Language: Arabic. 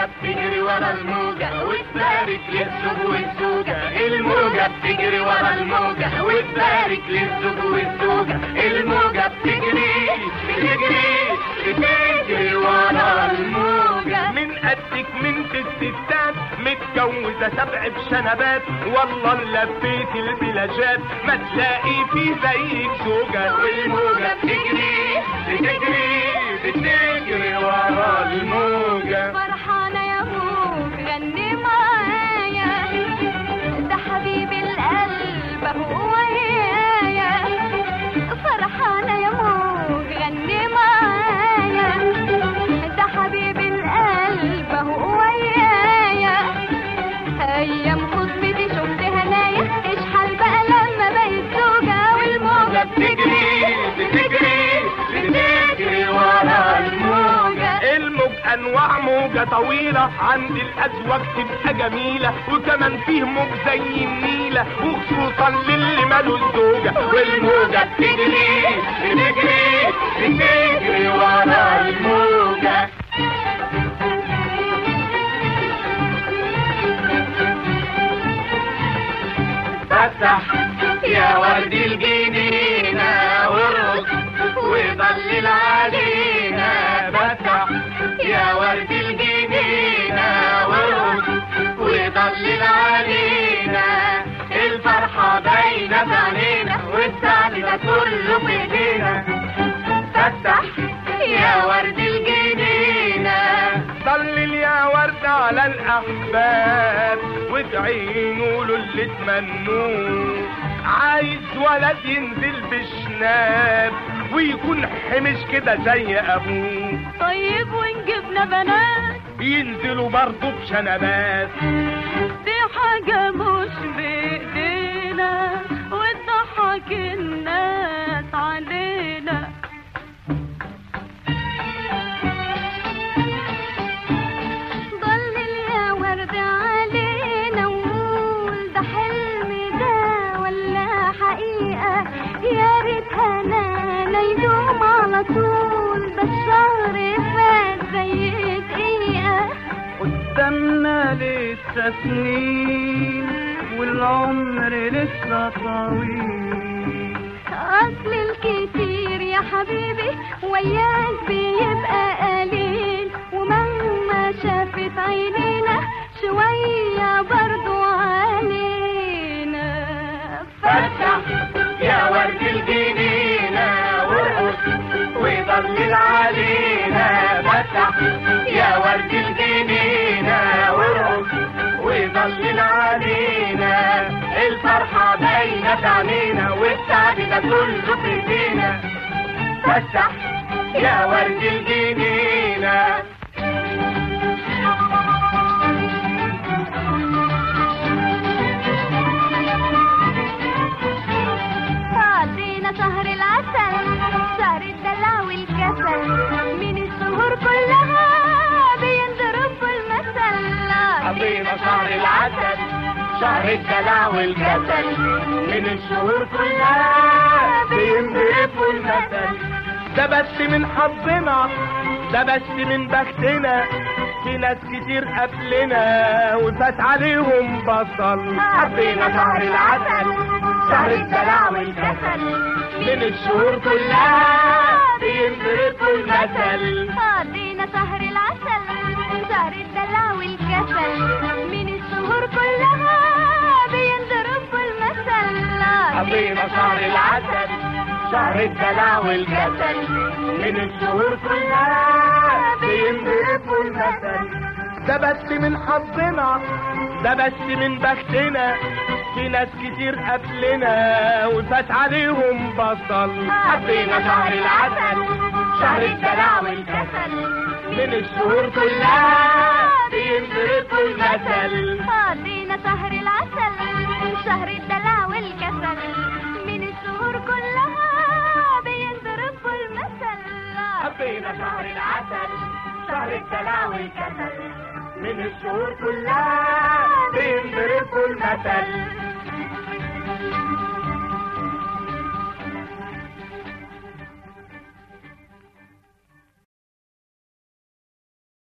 الموجة بتجري ورا الموجة وتبارك للزوج والزوجة. الموجة بتجري ورا الموجة وتبارك للزوج والزوجة. الموجة بتجري بتجري ورا الموجة. من قدك من الستات متجوزة 7 بشنبات، والله لفيت البلاجات ما تلاقي في زيك زوجة. والموجة بتجري بتجري ورا الموجة. فرحانة يا موج غني معايا، ده حبيب القلب هو ويايا. فرحانة يا موج غني معايا، ده حبيب القلب هو ويايا. ايام خطبتي شفت هنايا، اشحال بقى لما بقيت زوجة. والموجة بتجري بتجري ورا الموجة. الموج انواع موجة طويلة، عند الازواج تبقى جميلة، وكمان فيه موج زي النيلة وخصوصا للي ماله الزوجة. والموجة بتجري بتجري ورا الموجة. فتح يا ورد الجنينة وارقص وضلل علينا. فتح يا ورد الجنينة وارقص وضلل علينا. الفرحة باينة في عينينا والسعد ده كله في ايدينا. فتح يا ورد الجنينة. ضلل يا ورد على الأحباب وتعينوا له اللي تمنوه. عايز ولد ينزل بشناب ويكون حمش كده زي أبوه. طيب ونجيبنا بنات ينزلوا برضه بشنبات، دي حاجة مش بإيدينا وتضحك الناس علينا. ضلل يا ورد علينا وقول ده حلم ده ولا حقيقة. يا ريت هنانا يدوم على طول، ده الشهر فات زي دقيقة. قدامنا لسه سنين والعمر لسه طويل. أصل الكتير يا حبيبي وياك بيبقى قليل، ومهما شافت عينينا شوية برضو علينا. فتح يا ورد الجنينة وارقص وضلل علينا. فتح يا ورد الجنينة وارقص وضلل علينا. الفرحة باينة في عينينا والسعد ده كله في ايدينا. فتح يا ورد الجنينة. قضينا شهر العسل، شهر الدلع والكسل، من الشهور كلها بينضرب المثل. قضينا شهر العسل، شهر الدلع والكسل، من الشهور كلها بينضربوا المثل. ده بس من حظنا، ده بس من بختنا، في ناس كتير قبلنا وفات عليهم بصل. قضينا شهر العسل، شهر الدلع والكسل، من الشهور كلها بينضربوا المثل. قضينا شهر العسل، شهر الدلع والكسل، من الشهور كلها بينضربوا المثل. قضينا شهر العسل، شهر الدلع والكسل، من الشهور كلها بينضربوا المثل. ده بس من حظنا، ده بس من بختنا، في ناس كتير قبلنا وفات عليهم بصل. قضينا شهر العسل، شهر الدلع والكسل، من الشهور كلها بينضربوا المثل. قضينا شهر العسل، شهر الدلع والكسل، من الشهور كلها بينضربوا المثل. قضينا شهر العسل، شهر الدلع والكسل، من الشهور كلها بينضربوا المثل.